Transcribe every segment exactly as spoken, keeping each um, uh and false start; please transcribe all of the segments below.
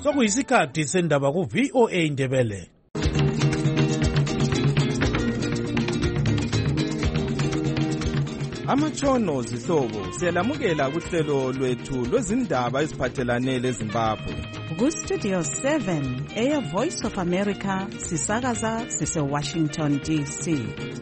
sokuyisikhathi sendaba ku-V O A Indebele. Amatshono zihlobo siyalamukela kuhlelo lwethu lwezindaba eziphathelane leZimbabwe. Ku-Studio seven, Air Voice of America, sisakaza sise-Washington D C.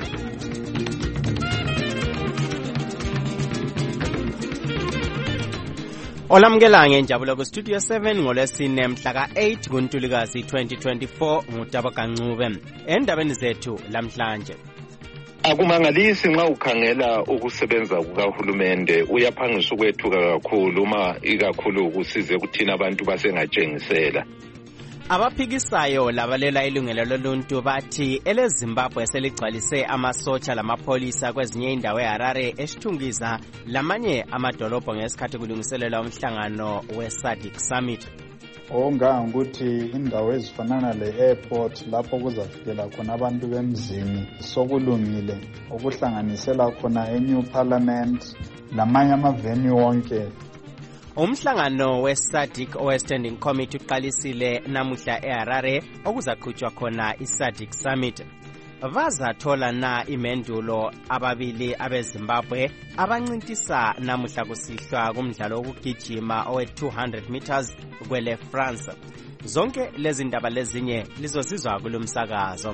Olamukela ngenjabulo ku-Studio seven ngolwesine mhla ka-eight kuNtulikazi twenty twenty-four nguTabo Kancube. Endabeni zethu lamhlanje. Akumangalisi nxa ukhangela ukusebenza kukahulumende uyaphangisa ukwethuka kakhulu uma ikakhulu ukusize kuthina abantu basengatshengisela. Abaphikisayo labalela ilungelo loluntu bathi eleZimbabwe seligcwalise amasotsha lamapholisa kwezinye indawo eHarare, eShithungiza lamanye amadolobho ngesikhathi kulungiselelwa umhlangano we-SADC Summit. Ongangukuthi indawo ezifanana le-airport lapho kuzafikela khona abantu bemzini sokulungile ukuhlanganisela khona e-New Parliament lamanye amaveni wonke. Umhlangano we-SADC owe-Standing Committee uqalisile namuhla eHarare okuzaqhutshwa khona i-SADC Summit. Bazathola na imendulo ababili abeZimbabwe abancintisa namuhla kusihlwa kumdlalo wokugijima owe-two hundred meters kwele France. Zonke lezi ndaba lezinye lizosizwa kulomsakazo.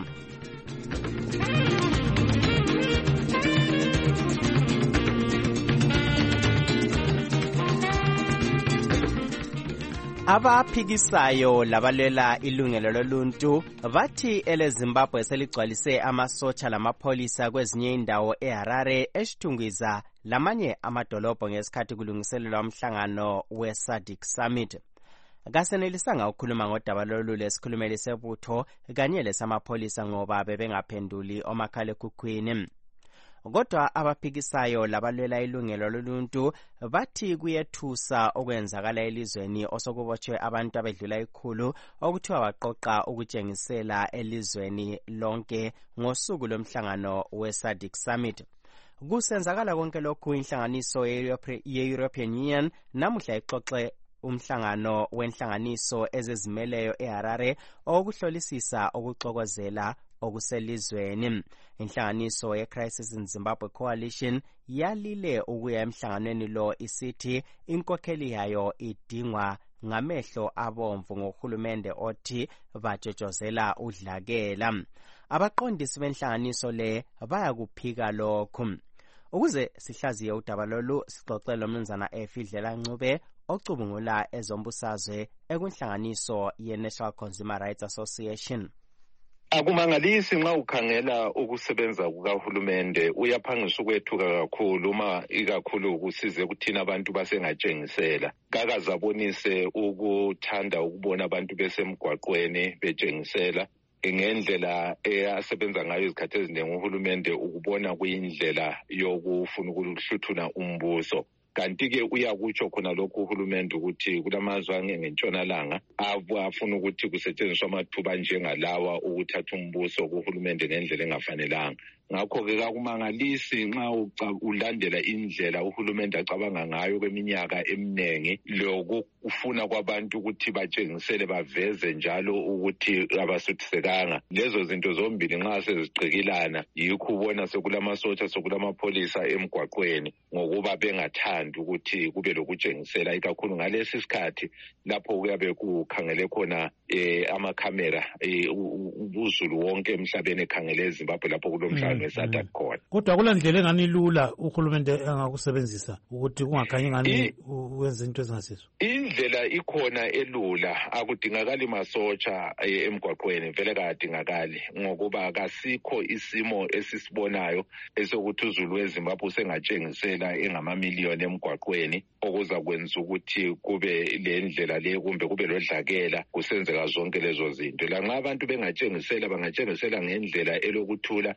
Abaphikisayo labalela ilungelo loluntu bathi eleZimbabwe seligcwalise amasotsha lamapholisa kwezinye indawo eHarare, eShithungiza lamanye amadolobho ngesikhathi kulungiselelwa umhlangano we-SADC Summit. Kasenelisanga ukukhuluma ngodaba lolu lesikhulumeli sebutho kanye lesamapholisa ngoba bebengaphenduli omakhalekhukhwini. Kodwa abaphikisayo labalwela ilungelo loluntu bathi kuyethusa okwenzakala elizweni osokubotshwe abantu abedlula ikhulu okuthiwa baqoqa ukutshengisela elizweni lonke ngosuku lomhlangano we-SADC Summit. Kusenzakala konke lokhu inhlanganiso ye-European Union namuhla ixoxe umhlangano wenhlanganiso ezizimeleyo eHarare okuhlolisisa ukuxokozela okuselizweni. Inhlanganiso ye-Crisis in Zimbabwe Coalition yalile ukuya emhlanganweni lo isithi inkokheli yayo idingwa ngamehlo abomvu ngohulumende othi bajojozela udlakela. Abaqondisi benhlanganiso le bayakuphika lokhu. Ukuze sihlaziye udaba lolu sixoxele umnumzana Efidlela Ncube ocubungula ezombusazwe ekunhlanganiso ye-National Consumer Rights Association. Akumangalisi nxa ukhangela ukusebenza kukahulumende uyaphangisa ukwethuka kakhulu uma ikakhulu ukusize kuthina abantu basengatshengisela. Kakazabonise ukuthanda ukubona abantu besemgwaqweni betshengisela ngendlela eyasebenza ngayo izikhathi eziningi uhulumende ukubona kuyindlela yokufuna ukuhluthuna umbuso. Kanti-ke uyakutsho khona lokhu uhulumende ukuthi kulamazwe angentshonalanga afuna ukuthi kusetshenziswe amathuba njengalawa ukuthatha umbuso kuhulumende ngendlela engafanelanga. Ngakho-ke kakumangalisi nxa ulandela indlela uhulumende acabanga ngayo kweminyaka eminingi lokufuna kwabantu ukuthi batshengisele baveze njalo ukuthi abasuthisekanga. Lezo zinto zombili nxa sezigqikilana yikho ubona sekulamasotsha sekulamapholisa emgwaqweni ngokuba bengathandi ukuthi kube lokutshengisela ikakhulu ngalesi sikhathi lapho kuyabe kukhangele khona eh, amakhamera eh, uzulu wonke emhlabeni ekhangele eZimbabwe lapho kulomhlangano weSADC khona. Kodwa kulandlela engani lula uhulumende engakusebenzisa ukuthi kungakhanyi ngani wenza into ezingasizo. Indlela ikhona elula akudingakali masotsha emgwaqweni vele kadingakali ngokuba kasikho isimo esisibonayo esokuthi uzulu weZimbabwe usengatshengisela engamamiliyoni emgwaqweni okuza kwenza ukuthi kube le ndlela le kumbe kube lodlakela kusenzeka zonke lezo zinto. La nxa abantu bengatshengisela bangatshengisela ngendlela elokuthula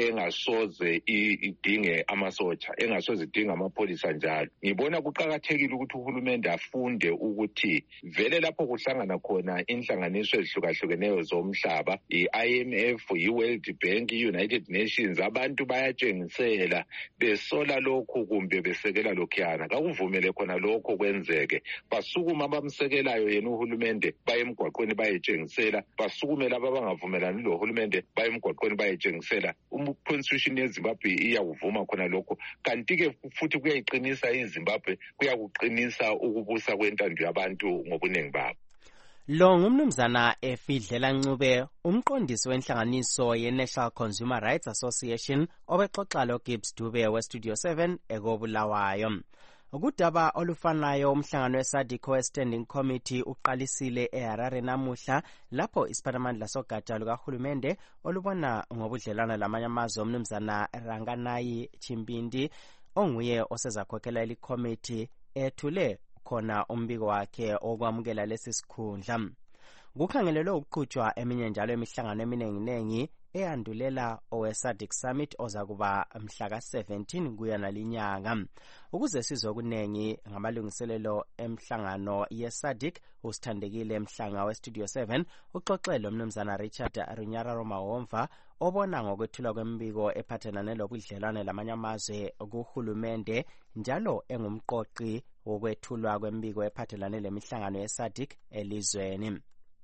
engasoze idinge amasotsha, engasoze idinge amapholisa njalo. Ngibona kuqakathekile ukuthi uhulumende afunde ukuthi vele lapho kuhlangana khona inhlanganiso ezihlukahlukeneyo zomhlaba, i-I M F, i-World Bank, i-United Nations, abantu bayatshengisela besola lokhu kumbe besekela lokhuyana. Kakuvumele khona lokho kwenzeke. Basukuma bamsekelayo yena uhulumende baye emgwaqweni bayetshengisela, basukumela ababangavumelani lohulumende baye emgwaqweni bayetshengisela. Constitution yeZimbabwe iyakuvuma khona lokho, kanti-ke futhi kuyayiqinisa iZimbabwe, kuyakuqinisa ukubusa kwentando yabantu ngobuningi babo. Lo ngumnumzana Efidlela Ncube, umqondisi wenhlanganiso ye-National Consumer Rights Association, obexoxa loGibbs Dube we-Studio seven ekobulawayo. Ukudaba olufanayo umhlangano we-SADC we-Standing Committee uqalisile eHarare namuhla, lapho isiphathimandla sogatsha lukahulumende olubona ngobudlelwano lamanye amazwe umnumzana Ranganayi Chimbindi onguye osezakhokhela eli committee ethule khona umbiko wakhe okwamukela lesi sikhundla. Kukhangelelwe ukuqhutshwa eminye njalo emihlangano eminenginengi eyandulela owe-SADC Summit ozakuba mhla ka seventeen kuya nalinyanga. Ukuze sizwe okunengi ngamalungiselelo emhlangano ye-SADC, usithandekile Mhlanga we-Studio seven uxoxele umnumzana Richard Runyararo Mahomva obona ngokwethulwa kwembiko ephathelane lobudlelwane lamanye amazwe kuhulumende, njalo engumqoqi wokwethulwa kwembiko ephathelane lemihlangano ye-SADC elizweni.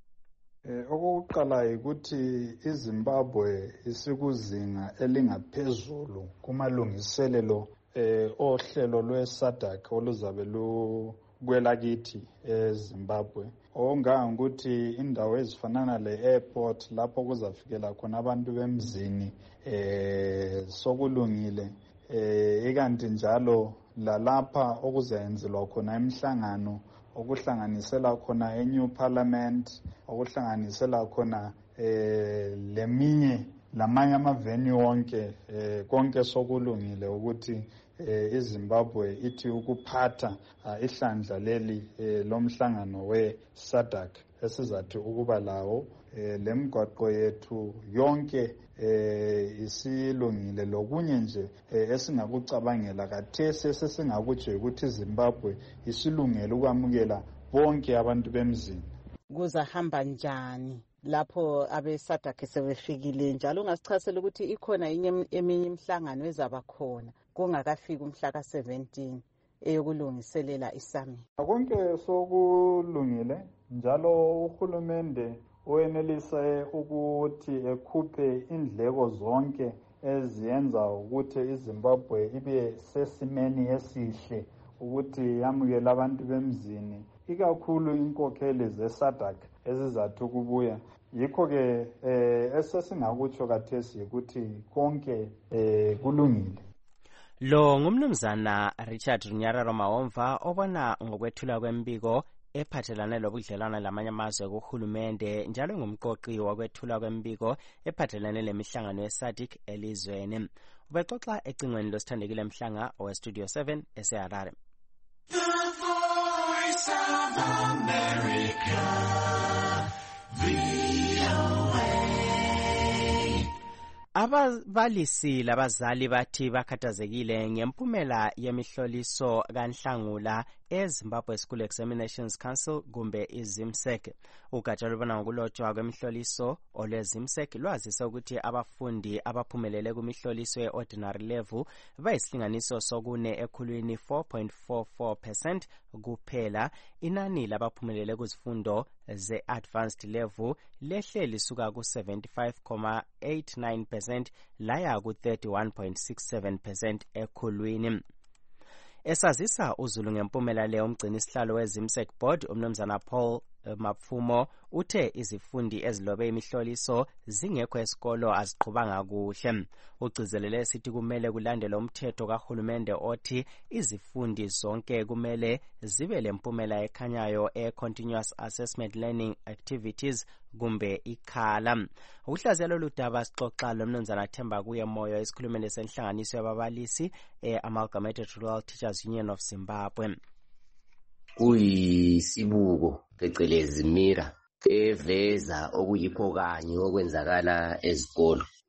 Eh, okokuqala ukuthi iZimbabwe isikuzinga elingaphezulu kumalungiselelo eh ohlelo lwe-SADC oluzabe lukwela kithi eZimbabwe. Onganga ukuthi indawo ezifanana le-airport lapho kuzafikela khona abantu bemzini eh sokulungile, eh ikanti njalo lalapha okuzayenzelwa khona imihlangano okuhlanganisela khona e-New Parliament, okuhlanganisela khona eh leminye lamanye amavenue wonke, eh konke sokulungile ukuthi eh iZimbabwe ithi ukuphatha uh, ihlandla leli eh, lomhlangano we-SADC esizathi ukuba lawo. Eh, lemgwaqo yethu yonke eh isilungile, lokunye nje eh, esingakucabangela kathesi esesingakutsho ukuthi iZimbabwe isilungele ukwamukela bonke abantu bemzini. Kuzahamba njani lapho abe-SADC sebefikile, njalo ungasichasela ukuthi ikhona eminye imihlangano ezaba khona kungakafika umhla ka seventeen eyokulungiselela isami? Konke sokulungile, njalo uhulumende uyenelise ukuthi ekhuphe indleko zonke eziyenza ukuthi iZimbabwe ibe sesimeni esihle ukuthi yamukele abantu bemzini, ikakhulu inkokheli ze-SADC ezizathi ukubuya. Yikho-ke eh, esesingakutsho kathesi ukuthi konke eh, kulungile. Lo ngumnumzana Richard Runyararo Mahomva obona ngokwethula kwembiko ephathelane lobudlelwane lamanye amazwe kuhulumende, njalo ngumqoqi wokwethula kwembiko ephathelane lemihlangano ye-SADC elizweni. Ubexoxa ecingweni losithandekile Mhlanga owe-Studio seven eseHarare. The Voice of America, V O A. Ababalisi labazali bathi bakhathazekile ngempumela yemihloliso kaNhlangula eZimbabwe School Examinations Council kumbe iZIMSEC. Ugatsha lubona ngokulotshwa kwemihloliso olweZIMSEC lwazise ukuthi abafundi abaphumelele kumihloliso ye-ordinary level bayisilinganiso sokune ekhulwini four point four four percent kuphela. Inani labaphumelele kuzifundo ze-advanced level lehle lisuka ku seventy-five point eight nine percent laya ku thirty-one point six seven percent ekhulwini. Esazisa uZulu ngempumela le umgcini isihlalo weZIMSEC board umnumzana Paul Mapfumo uthe izifundi ezilobe imihloliso zingekho esikolo aziqhubanga kuhle. Ugcizelele sithi kumele kulandele umthetho kahulumende othi izifundi zonke kumele zibe lempumela ekhanyayo e-continuous assessment learning activities kumbe ikhala. Ukuhlaziyalo ludaba sixoxa lomnumzana Themba kuye moyo isikhulumeli senhlanganiso yababalisi e-Amalgamated Rural Teachers Union of Zimbabwe. Kuyisibuko phecelezi mira eveza okuyikho kanye okwenzakala ezikolo.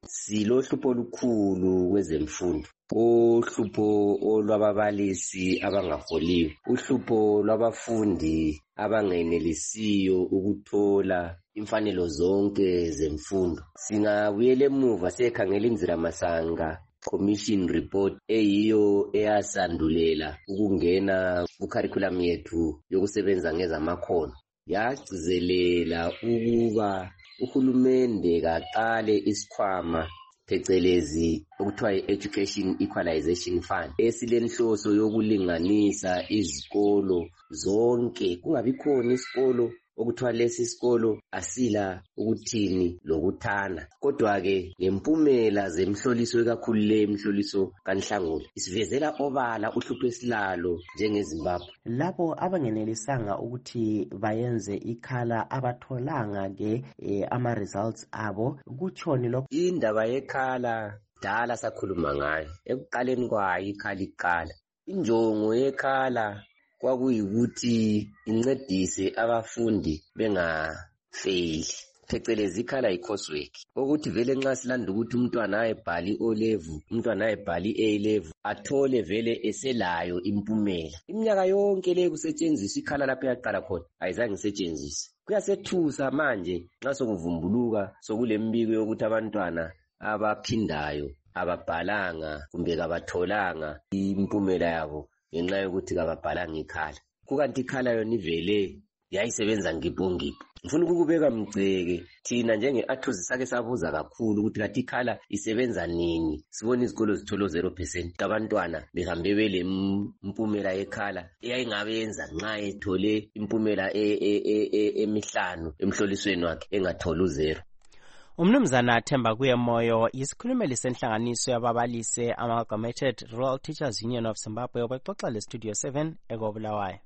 silohlupho olukhulu kwezemfundo, uhlupho olwababalisi abangaholiwe, uhlupho lwabafundi abangenelisiyo ukuthola imfanelo zonke zemfundo. Singabuyela emuva sikhangela inziramasanga commission report eyiyo eyasandulela ukungena ku-curriculum yethu yokusebenza ngezamakhono, yagcizelela ukuba uhulumende kaqale isikhwama phecelezi okuthiwa yi-Education Equalization Fund esilenhloso yokulinganisa izikolo zonke, kungabi khona isikolo okuthiwa lesi isikolo asila ukuthini lokuthana. Kodwa-ke ngempumela zemhloliso ekakhulu le imhloliso kaNhlangula isivezela obala uhlupho esilalo njengeZimbabwe. Labo abangenelisanga ukuthi bayenze ikhala abatholanga-ke eh, ama-results abo, kutshoni lokho? Indaba yekhala dala sakhuluma ngayo, ekuqaleni kwayo ikhala iqala. Injongo yekhala kwakuyikuthi incedise abafundi bengafeyili, phecelezi ikhala yi-coursework, ukuthi vele nxa silanda ukuthi umntwana ayebhali O level, umntwana ayebhali A level, athole vele eselayo impumela. Iminyaka yonke le kusetshenziswa ikhala lapho yaqala khona ayizange isetshenziswe. Kuyasethusa manje nxa sokuvumbuluka sokulembiko yokuthi abantwana abaphindayo ababhalanga kumbe kabatholanga impumela yabo ngenxa yokuthi kababhalanga ikhala. Kukanti ikhala yona ivele yayisebenza ngibhongipho. Ngifuna ukubeka mgceke thina njenge-Athosi sake sabuza kakhulu ukuthi kathi ikhala isebenza nini. Sibona izikolo zithola zero percent abantwana behambe bele impumela yekhala eyayingabenza nxa ethole impumela emihlanu emhlolisweni wakhe engathola uzero. Umnumzana Themba Kuyemoyo yisikhulumeli senhlanganiso yababalisi Amalgamated Rural Teachers Union of Zimbabwe obexoxa le Studio seven eKobulawayo.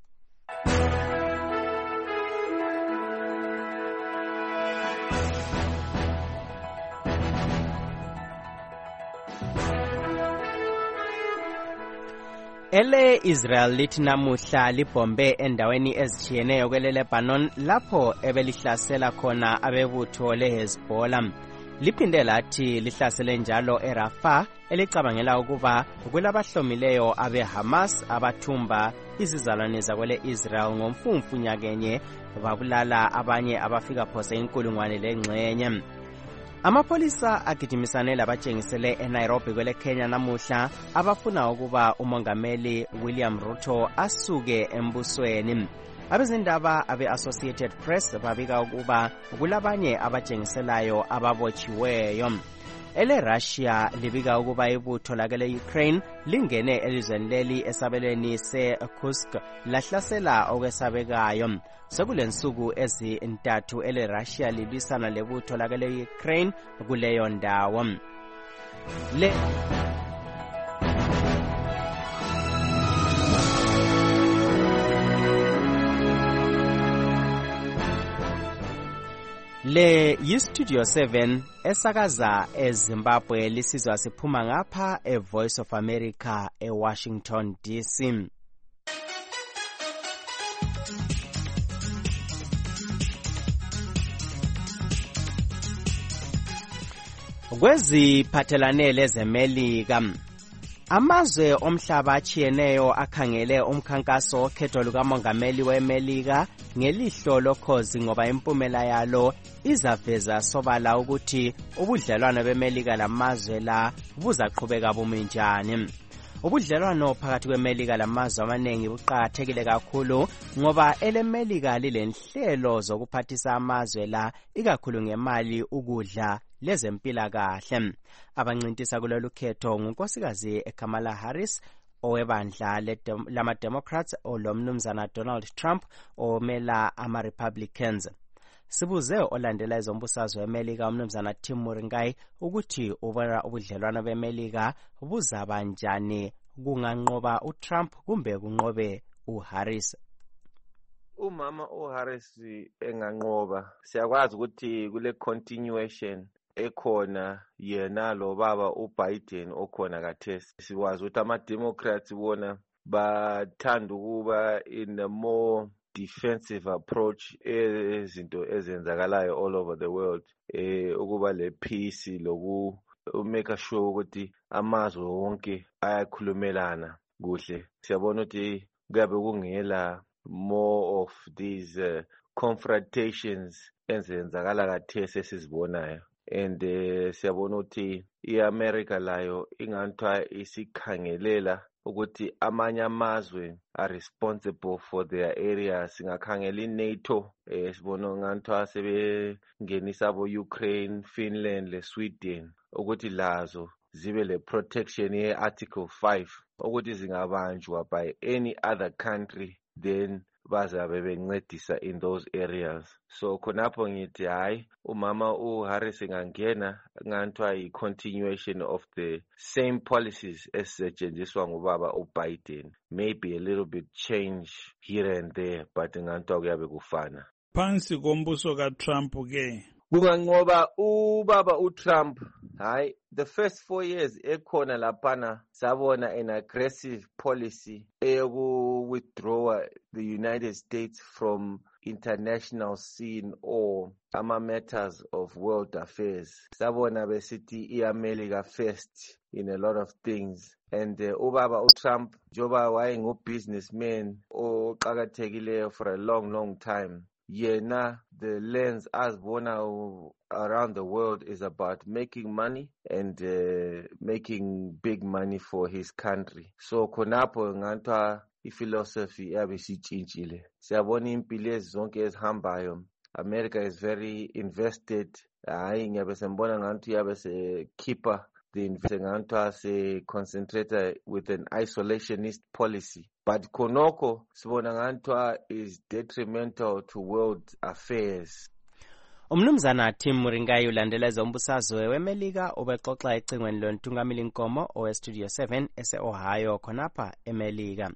Ele Israel lithi namuhla libombe endaweni ezitshiyeneyo kwele Lebanon lapho ebelihlasela khona abebutho leHezbollah. Liphinde lathi lihlasele njalo eRafah elicabangela ukuba kulabahlomileyo abeHamas abathumba izizalwane zakwele Israel ngomfumfu nyakenye babulala abanye abafika phose inkulungwane lengxenye. Amapolisa agijimisane labatshengisele eNairobi kwele Kenya namuhla abafuna ukuba umongameli William Ruto asuke embusweni. Abezindaba abe-Associated Press babika ukuba kulabanye abatshengiselayo ababotshiweyo. Ele Russia libika ukuba ibutho lakele Ukraine lingene elizweni leli esabelweni se-Kursk lahlasela okwesabekayo. Sekulensuku ezintathu ele Russia libisana lebutho lakele Ukraine kuleyo ndawo. Le Le yi-Studio seven esakaza eZimbabwe lisizwa siphuma ngapha eVoice of America eWashington D C. Kweziphathelane lezemelika, amazwe omhlaba achiyeneyo akhangele umkhankaso okhetho lukamongameli weMelika ngelihlo lokhozi ngoba impumela yalo izaveza sobala ukuthi ubudlelwano beMelika lamazwe la buzaqhubeka bumi njani. Ubudlelwano phakathi kweMelika lamazwe amaningi buqakathekile kakhulu ngoba eleMelika lilenhlelo zokuphathisa amazwe la ikakhulu ngemali, ukudla lezempilakahle. Abancintisa kulolu khetho ngunkosikazi Kamala Harris owebandla lama-Democrats olomnumzana Donald Trump omela ama-Republicans. Sibuze olandela ezombusazwe weMelika umnumzana Tim Muringai ukuthi ubona ubudlelwano beMelika buzaba njani, kunganqoba uTrump kumbe kunqobe uHarris. Umama uHarris enganqoba, siyakwazi ukuthi kule continuation ekhona yena lo baba uBiden okhona kathesi. Sikwazi ukuthi ama-Democrats bona bathanda ukuba in a more defensive approach ezinto ezenzakalayo all over the world, eh ukuba le peace loku umake sure ukuthi amazwe wonke ayakhulumelana kuhle. Siyabona ukuthi kuyabe kungela more of these uh, confrontations ezenzakala kathesi esizibonayo. And uh, siyabona ukuthi iAmerica layo inganthiwa isikhangelela ukuthi amanye amazwe are responsible for their areas. Singakhangela iNATO, eh, sibona nganthiwa sebengenisa bo-Ukraine, Finland leSweden ukuthi lazo zibe le protection ye-Article five ukuthi zingabanjwa by any other country, then bazabe bencedisa in those areas. So khonapho ngithi hayi umama uHarris ngangena nganthiwa i-continuation of the same policies esetshenziswa ngubaba uBiden, maybe a little bit change here and there, but nganthiwa kuyabe kufana. Phansi kombuso kaTrump ke kunganqoba ubaba uTrump, hayi the first four years ekhona laphana sabona an aggressive policy eyoku withdraw the United States from international scene or ama matters of world affairs. Sabona besithi iAmerica first in a lot of things. And uh, ubaba uTrump joba wayengu businessman oqhakathekileyo for a long long time. Yena, the lens azibona around the world is about making money and uh, making big money for his country. So khonapho nganthiwa iphilosophy yabe isitshintshile. Siyabona impilo ezonke ezihambayo. America is very invested. Hayi ngiyabe sembona ngathi yabe se keeper the investment nganthiwa se concentrate with an isolationist policy. But khonokho sibona nganthiwa is detrimental to world affairs. Umnumzana Tim Muringayi ulandeleza umbusazwe weMelika ubexoxa ecingweni lontungameli Nkomo owe Studio seven ese Ohio khonapha eMelika.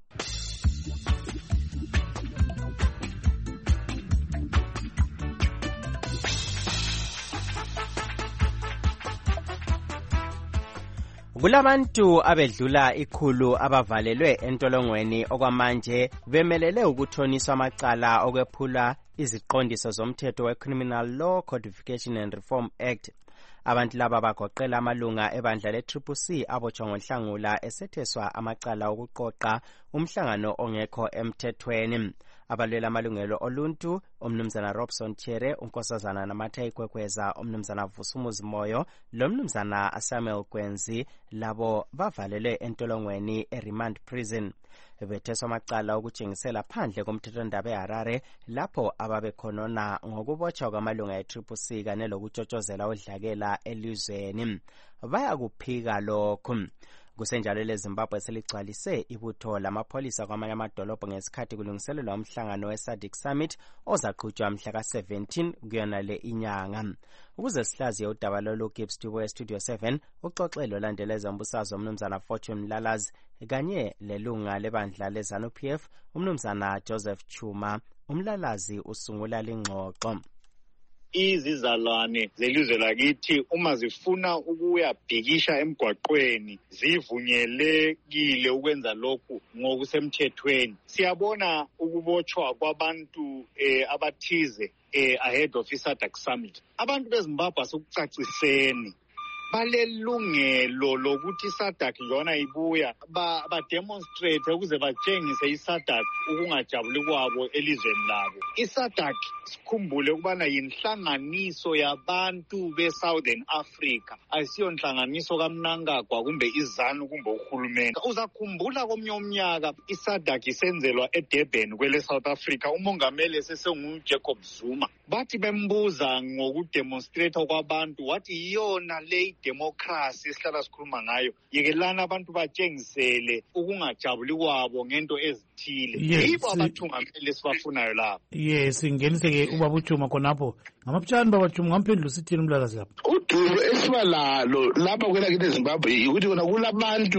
Kulabantu abedlula ikhulu abavalelwe entolongweni okwamanje bemelele ukuthoniswa amacala okwephula iziqondiso zomthetho weCriminal Law Codification and Reform Act. Abantu laba bagoqela amalunga ebandla le-Triple C abotshwa ngoNhlangula esetheswa amacala okuqoqa umhlangano ongekho emthethweni. Abalwela amalungelo oluntu umnumzana Robson Chere, unkosazana Namatha Kwekweza, umnumzana Vusumuzi Moyo lomnumzana Samuel Kwenzi labo bavalelwe entolongweni eRemand Prison. Betheswa amacala okutshengisela phandle komthethondaba eHarare lapho ababekhonona ngokubotshwa kwamalunga e-Triple C kanye lokutshotshozela udlakela elizweni. Bayakuphika lokhu. Kusenjalo leZimbabwe seligcwalise ibutho lamapholisa kwamanye amadolobho ngesikhathi kulungiselelwa umhlangano we-SADC Summit ozaqhutshwa mhla ka seventeen kuyona le inyanga. Ukuze sihlaziye udaba lolu Gibbs Dubo Studio seven uxoxelo landeleza umbusazwe umnumzana Fortune Mlalazi kanye lelunga lebandla leZANU P F umnumzana Joseph Chuma. Umlalazi usungula lengxoxo. Izizalwane zelizwe lakithi uma zifuna ukuyabhikisha emgwaqweni zivunyelekile ukwenza lokhu ngokusemthethweni. Siyabona ukubotshwa kwabantu eh, abathize eh, ahead of iSADC Summit. Abantu beZimbabwe asikucaciseni balelungelo lokuthi iSADC yona ibuya ba, ba demonstrate ukuze batshengise iSADC ukungajabuli kwabo elizweni labo. iSADC sikhumbule ukubana yinhlanganiso yabantu beSouthern Africa, ayisiyo nhlanganiso kaMnangagwa kumbe iZANU kumbe uhulumende. Uzakhumbula komnye umnyaka iSADC isenzelwa eDurban kwele South Africa, umongameli sesengu Jacob Zuma. Bathi bembuza ngokudemonstrate kwabantu wathi iyona le democracy esihlala sikhuluma ngayo, yekelana abantu batshengisele ukungajabuli kwabo ngento ezithile. Yibo abathungameli sibafunayo lapho. Yes, ingenise ke ubaba uChuma khonapho. Ngamapchani baba Chuma ngamphendula usithini umlalazi lapha. Udumo esibalalo lapha kwelakithi eZimbabwe ukuthi kona kulabantu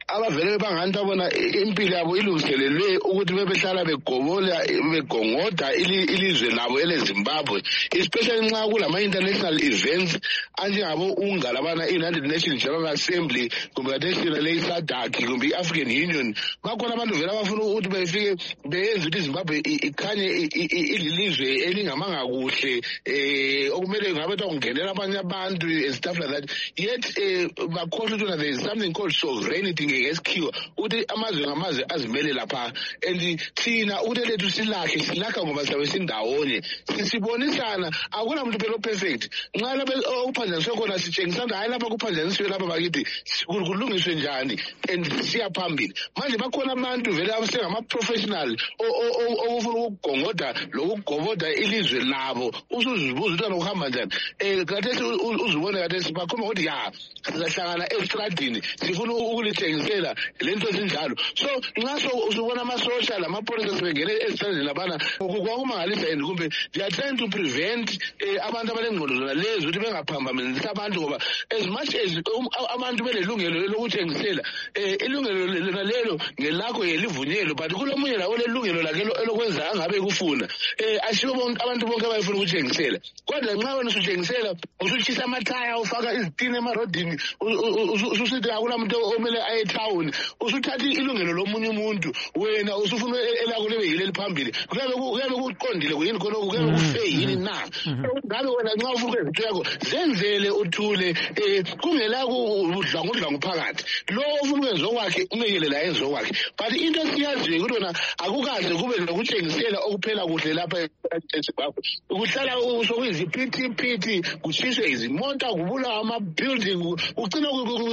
abavele banganti abona impilo yabo ilungiselelwe ukuthi bebehlala begobola begongoda ilizwe labo eleZimbabwe, especially nxa kulama international events anjengabo unga labana United Nations General Assembly kumbe kathesina le SADC kumbe i-African Union. Bakhona abantu vele abafuna ukuthi befike beyenze ukuthi iZimbabwe ikhanye ililizwe elingamanga kuhle eh okumele ngabe kungenela abanye abantu and stuff like that. Yet bakhohlwa ukuthi there is something called sovereignty ngesikhiwa ukuthi amazwe ngamazwe azimele lapha, and thina ukuthi lethu silakhe silakha ngoba sabe sindawonye sisibonisana. Akuna muntu phela perfect. Nxa lapha uphanjaniswe khona sitshengisana hayi lapha kuphanjaniswe lapha bakithi kulungiswe njani and siya phambili. Manje bakhona abantu vele abasengama professional ofuna ukugongoda lokugoboda ilizwe labo usuzibuza ukuthi anokuhamba njani. Eh kathesi uzibone kathesi bakhoma ukuthi ya sizahlangana estradini sifuna ukulithengisela lento ezinjalo. So nxa usubona ama social ama policies bengene estradini labana kwakumangalisa and kumbe they are trying to prevent abantu abalengqondo zona lezo ukuthi bengaphambamelisa abantu, ngoba as much as abantu belelungelo lokuthengisela ilungelo lona lelo ngelakho yelivunyelo, but kulomunye lawo lelungelo lakhe lokwenza angabe kufuna ashiwo abantu bonke bayifuna ukuthengisela. Kodwa nxa wena usuthengisela usuchisa amathaya ufaka izitini emarodini ususithi akula muntu omele aye town usuthatha ilungelo lomunye umuntu wena usufuna elakho libe yile liphambili. Kuyabe kuyabe kuqondile kuyini khona kuyabe kufe yini na ngabe wena nxa ufuna izinto yakho zenzele uthule kungela kudla ngudla ngophakathi lo ufuna ukwenza okwakhe umekele la enzo kwakhe. But into siyaziyo ukuthi wena akukaze kube nokuthengisela okuphela kuhle lapha eZimbabwe. Ukuhlala usokuyiziphithi phithi kushiswe izimota kubula ama building ugcina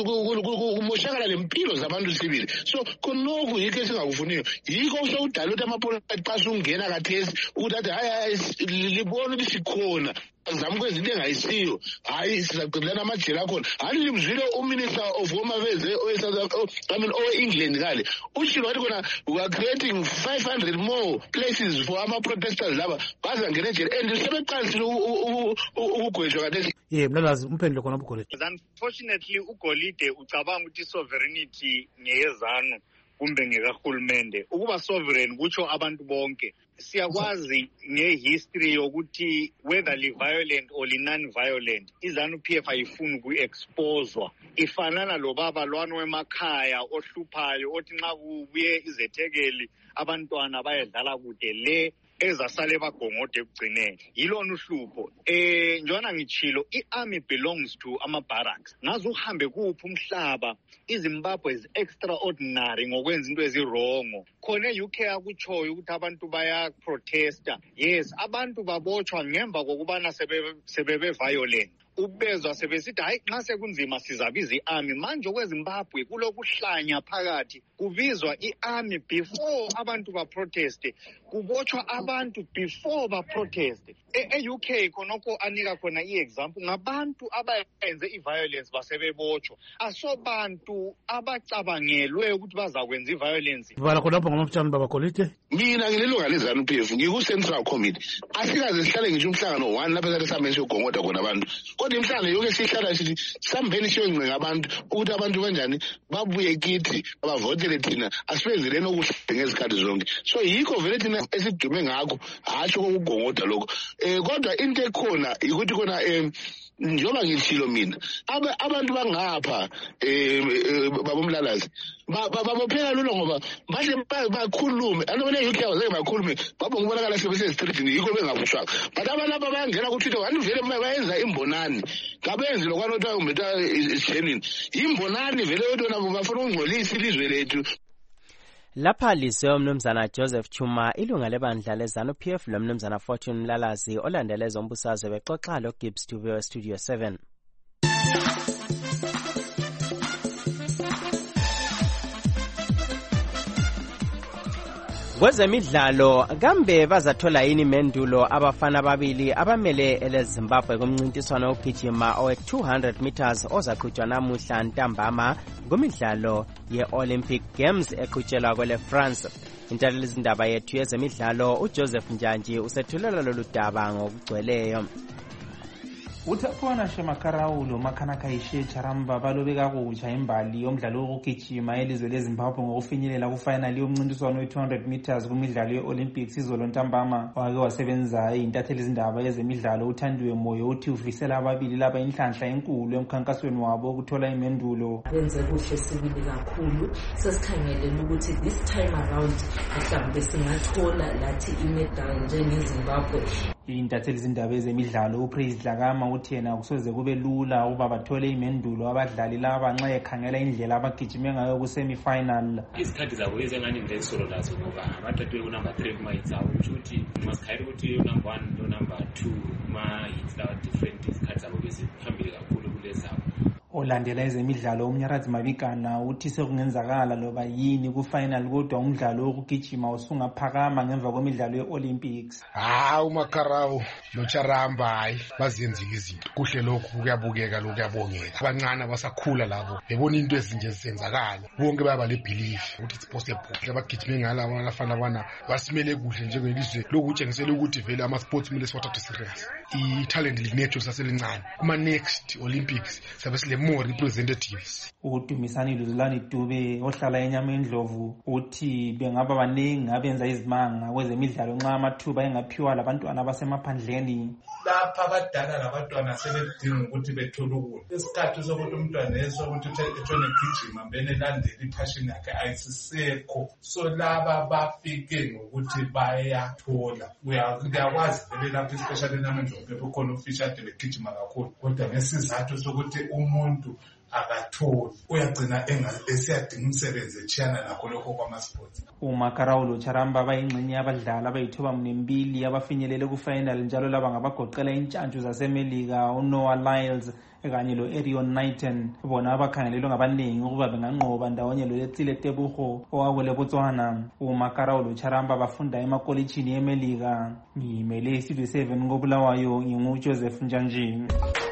kumoshakala lempilo zabantu sibili. So khonokho yikho esingakufuniyo, yikho sokudala ukuthi amapolitiki xa sungena kathesi ukuthi athi hayi libona ukuthi sikhona zama kwenza into engayisiyo, hayi sizaqindelana amajele akhona. Hayi limzwile uminister of home affairs I mean o-England ngale ushilo wathi khona we are creating five hundred more places for ama protesters laba bazangena ejele and sebeqalisile ukugwetshwa kathesi. Yeah, mlalazi umphendule khona uGolide. Unfortunately uGolide ucabanga ukuthi sovereignty ngeyezanu kumbe ngekahulumende. Ukuba sovereign kutsho abantu bonke. Siyakwazi ngehistory yokuthi whether li violent or li non-violent izanu P F ayifuni ku-exposwa. Ifanana lo baba lwano emakhaya ohluphayo othi nxa kubuye izethekeli abantwana bayedlala kude le ezasale bagongode ekugcineni. Yilona uhlupho. Eh njona ngichilo i-army belongs to ama-barracks. Ngaze uhambe kuphi umhlaba iZimbabwe is extraordinary ngokwenza into ezirongo. Khona e-U K akutshoyo ukuthi abantu baya protesta. Yes, abantu babotshwa ngemva kokubana sebebe sebebe violent. Ubezwa sebesithi hayi nxa sekunzima sizabiza i-army. Manje kweZimbabwe kulokuhlanya phakathi kubizwa i-army before abantu ba-proteste, kubotshwa abantu before ba-proteste. E-U K khonokho anika khona i-example ngabantu abayenze i-violence basebebotshwa, asobantu abacabangelwe ukuthi bazakwenza i-violence. Bala khonapho ngamafutshane baba Golide. Mina ngilelunga lezanu P F ngiku-Central Committee. Asikaze sihlale ngisho umhlangano one lapha kade samenze ugongoda khona abantu. Kodwa imhlangano yonke sihlala sithi sambeni siyongwe ngabantu ukuthi abantu kanjani babuye kithi abavotele thina asibenzeleni okuhle ngezikhathi zonke. So yikho vele thina esidume ngakho hasho kokugongoda lokho. Eh kodwa into ekhona ukuthi khona eh njoba ngishilo mina abantu bangapha eh babomlalazi babophela lula ngoba bahle bakhulume anobona e-U K awazeke bakhulume babongibonakala sebese streetini yikho bengavushwanga. But abantu laba bayangena kuTwitter kanti vele bayenza imbonani kabenzi lokwanothiwa umbetha ishenini imbonani vele wethu nabo bafuna ukungcolisa ilizwe lethu. Lapha lize umnumzana Joseph Chuma ilunga lebandla lezanu P F lomnumzana Fortune Mlalazi olandeleza umbusazwe bexoxa lo Gibbs Studio Studio seven. Kwezemidlalo kambe bazathola yini mendulo abafana ababili abamele eleZimbabwe kumncintiswano wokugijima owe two hundred meters ozaqhutshwa namuhla ntambama kumidlalo ye-Olympic Games eqhutshelwa kwele France. Intatheli izindaba yethu yezemidlalo uJoseph Njanji usethulela lolu daba ngokugcweleyo. uthaphona shemakaraulo makhanakaishe charamba balobe kakutsha imbali yomdlalo wokugijima elizwe lezimbabwe ngokufinyelela kufinali yomncintiswano we-two hundred meters kumidlalo ye-olympics izolo ntambama wake wasebenza intatheli izindaba yezemidlalo uthandiwe moyo uthi ufisela ababili laba inhlanhla enkulu emkhankasweni wabo ukuthola imendulo. Benze kuhle sibili kakhulu sesikhangelele ukuthi this time around mhlawumbe singathola lathi imedal njengezimbabwe. Intatheli izindaba ezemidlalo uPraise Dlakama uthi yena kusoze kube lula ukuba bathole imendulo abadlali laba nxa ekhangela indlela abagijime ngayo ku-semi-final. Izikhathi zabo ezengani ngilesolo lazo ngoba abathathiwe kunumber three kuma-hits abo kusho ukuthi masikhayela ukuthi unumber one no-number two kuma-hits lawa different izikhathi zabo beziphambili kakhulu kulezabo. Olandela ezemidlalo uMnyaradzi Mabikana uthi sekungenzakala loba yini ku-final kodwa umdlalo wokugijima usungaphakama ngemva kwemidlalo ye-Olympics. Hawu Makarau noCharamba hayi bazenzile izinto kuhle lokhu kuyabukeka lokhu kuyabongeka abancane abasakhula labo bebona into ezinje zisenzakala bonke bayaba le belief ukuthi it's possible abagijime ngalabo abafana bana basimele kuhle njengelizwe lokutshengisela ukuthi vele ama sports kumele siwathathe serious. I-talent linecho saselincane kuma next Olympics sabe sile more representatives. Udumisani Luzulani Dube ohlala enyama endlovu uthi bengaba baningi abenza izimanga kwezemidlalo nxa amathuba engaphiwa labantwana abasemaphandleni. Lapha abadala labantwana sebedinga ukuthi bethole ukudla. Isikhathi sokuthi umntwana yeso ukuthi etshone gijima mbene landele ipassion yakhe ayisisekho. So laba bafike ngokuthi bayathola. Uyakwazi vele lapha especially namendlovu bekhona ufisha ade begijima kakhulu. Kodwa ngesizathu sokuthi umuntu akatholi uyagcina esiyadinga umsebenzi echiyana nakho lokho kwama-sports. uMakaraulo Charamba bayingxenye abadlali abayithoba mnembili abafinyelele ku-final njalo laba ngabagoqela intshantshu zasemelika uNoah Lyles kanye lo-Arion Knighton bona abakhangelelwe ngabaningi ukuba benganqoba ndawonye lo-Letsile Tebogo owakule Botswana. uMakaraulo Charamba bafunda emakolitshini emelika. Ngimele iStudio seven koBulawayo nginguJoseph Njanjini.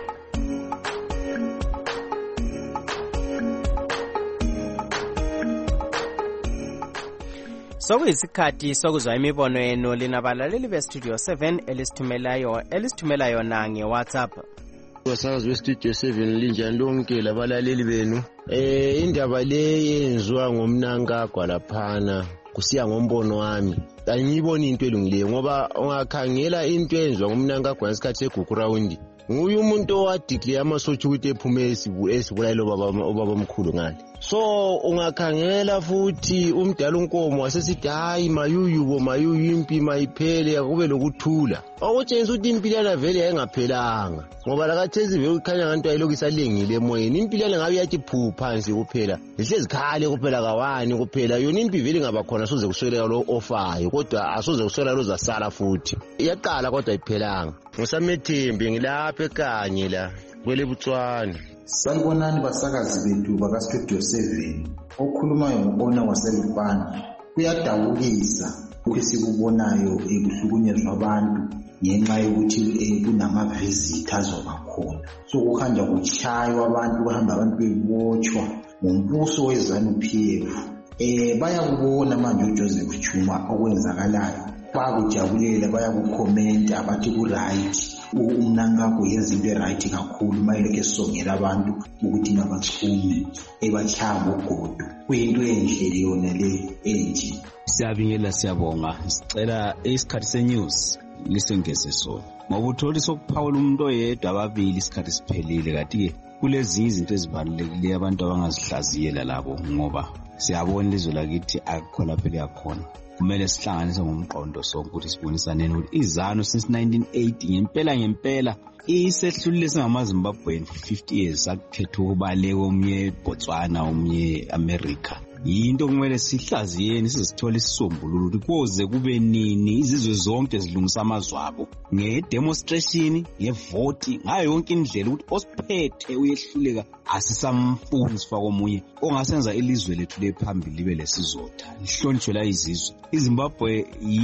Sokuyisikhathi sokuzwa imibono yenu lina balaleli beStudio seven elisithumelayo elisithumela yona ngeWhatsApp. Basazi beStudio seven linjani lonke labalaleli benu. Eh indaba le yenziwa ngomnankagwa laphana kusiya ngombono wami. Angiyiboni into elungileyo ngoba ungakhangela into enziwa ngomnankagwa ngesikhathi segugu round. Nguye umuntu owadeclare amasotsha ukuthi ephume esibulayelo baba obabamkhulu ngale. So ungakhangela futhi umdala unkomo wasesithi hayi mayuyubo mayuyu impi mayiphele akube lokuthula. Okutshengisa ukuthi impilana vele yayingaphelanga ngoba lakathezi vele ukhanya nganto ayilokhu isalengile emoyeni. Impilana ngabe yathi phu phansi kuphela ihlezi khale kuphela kawani kuphela yona impi vele ngaba khona soze kusweleka lo ofayo kodwa asoze kuswela lo zasala futhi iyaqala kodwa ayiphelanga. Ngosamethembe ngilapha ekanye la kwele Botswana. Sanibonani basakazi bethu bakaStudio seven. Okhulumayo ngibona kwaselupana kuyadawukisa ukuthi sikubonayo ekuhlukunyezwa abantu ngenxa yokuthi kunama visitors azobakhona. So kuhanja kuchaywa abantu bahamba abantu bebotshwa ngombuso weZanu P F. Eh bayakubona manje uJoseph Chuma okwenzakalayo bakujabulela bayakukhomenta abathi ku right. Umnankagwa yenza into right kakhulu mayeleke songela abantu ukuthi mabachume ebachaba ugodo kuyinto enhle yona le enje. Siyabingelela siyabonga sicela isikhathi senews lisengeze sona ngoba utholi sokuphawula umuntu oyedwa ababili isikhathi siphelile kanti ke kulezi izinto ezibalulekile abantu abangazihlaziyela labo ngoba siyabona ilizwe lakithi akukho lapho liyakhona. Kumele sihlanganise ngomqondo sonke ukuthi sibonisane ukuthi izanu since nineteen eighty ngempela ngempela isehlulile singamaZimbabwean for fifty years sakuthetha ukubaleka omnye Botswana omnye America. Yinto kumele sihlaziyeni sizithola isisombululo ukuthi koze kube nini izizwe zonke zilungisa amazwabo ngedemonstration ngevote ngayo yonke indlela ukuthi osiphethe uyehluleka asisamfuni sifaka omunye ongasenza ilizwe lethu lephambili libe lesizotha lihlonishwe la izizwe. iZimbabwe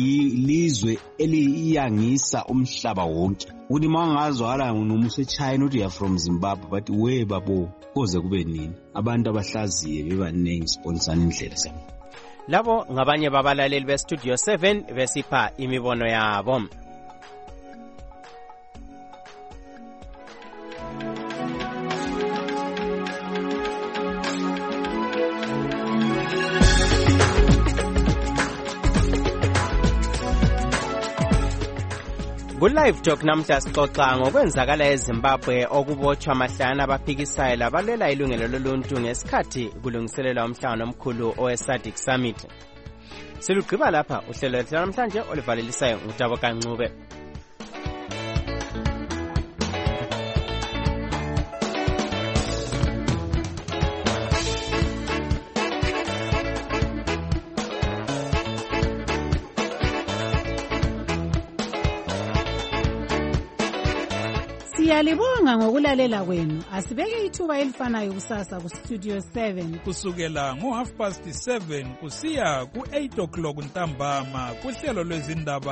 yilizwe eliyangisa umhlaba wonke ukuthi mangazwala nomusa eChina uthi ya from Zimbabwe but we babo koze kube nini abantu abahlaziye bebaningi sponsorana indlela sami. Labo ngabanye babalaleli beStudio seven besipha imibono yabo. Ku-Live Talk namhla sixoxa ngokwenzakala eZimbabwe okubotshwa amahlanu abaphikisayo labalwela ilungelo loluntu ngesikhathi kulungiselelwa umhlangano omkhulu owe-SADC Summit. Silugqiba lapha uhlelo lwethu namhlanje olivalelisayo nguTabo Kancube. Siyalibonga ngokulalela kwenu. Asibeke ithuba elifanayo kusasa ku Studio seven kusukela ngo half past seven kusiya ku eight o'clock ntambama kuhlelo lwezindaba